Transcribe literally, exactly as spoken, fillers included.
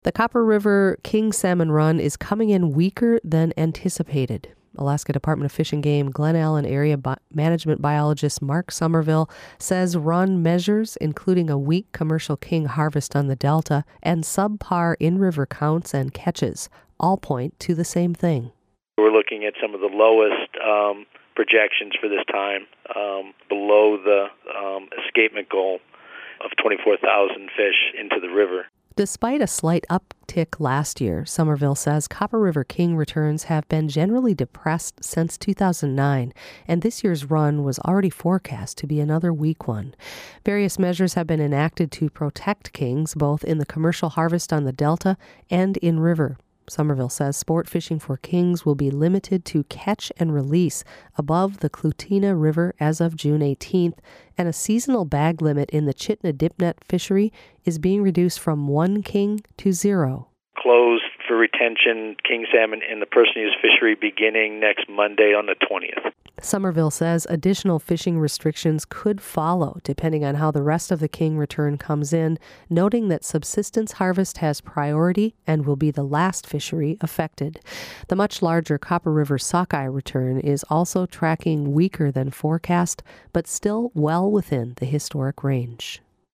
The Copper River King Salmon Run is coming in weaker than anticipated. Alaska Department of Fish and Game Glen Allen Area Bi- Management Biologist Mark Somerville says run measures, including a weak commercial king harvest on the Delta and subpar in-river counts and catches, all point to the same thing. We're looking at some of the lowest um, projections for this time, um, below the um, escapement goal of twenty-four thousand fish into the river. Despite a slight uptick last year, Somerville says Copper River King returns have been generally depressed since two thousand nine, and this year's run was already forecast to be another weak one. Various measures have been enacted to protect kings, both in the commercial harvest on the Delta and in river. Somerville says sport fishing for kings will be limited to catch and release above the Clutina River as of June eighteenth, and a seasonal bag limit in the Chitna Dipnet fishery is being reduced from one king to zero. Closed for retention king salmon in the Person-Use fishery beginning next Monday on the twentieth. Somerville says additional fishing restrictions could follow, depending on how the rest of the king return comes in, noting that subsistence harvest has priority and will be the last fishery affected. The much larger Copper River sockeye return is also tracking weaker than forecast, but still well within the historic range.